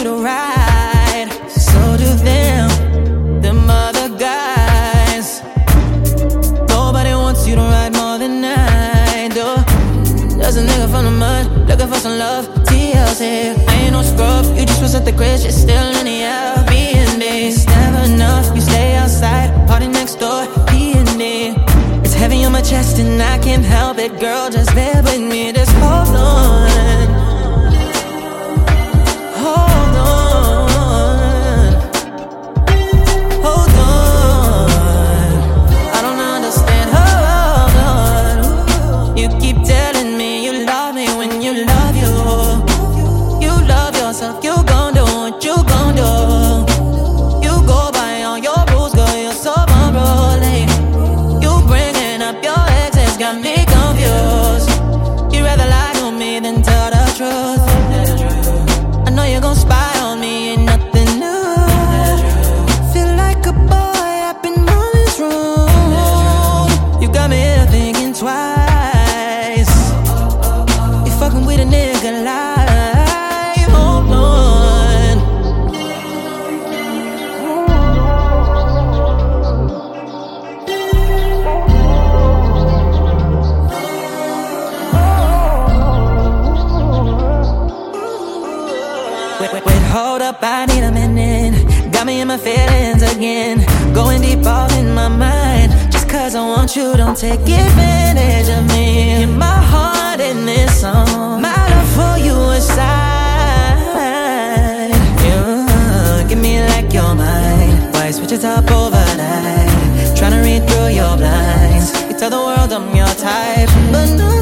to ride. So do them other guys. Nobody wants you to ride more than I do. There's a nigga from the mud, looking for some love, TLC. I ain't no scrub, you just was at the crib, shit still in the air. B&D, it's never enough, you stay outside, party next door, P&D. It's heavy on my chest and I can't help it, girl, just bear with me, just hold on. Hold on. Hold on. I don't understand, hold on. You keep telling me you love me when you love you. You love yourself, you gon' do what you gon' do. You go by all your rules, girl, you're so unruly. You bringing up your exes got me confused. You'd rather lie to me than tell the truth. I know you're gon' spy on me, ain't nothing new. Feel like a boy up in mom's room. You got me here thinking twice. You fucking with a nigga like, hold on. Wait, hold up, I need a minute. Got me in my feelings again, going deep all in my mind. Just cause I want you, don't take advantage of me. In my heart in this song, my love for you aside. You give me like you're mine. Why switch it up overnight? Tryna read through your blinds. You tell the world I'm your type, but no.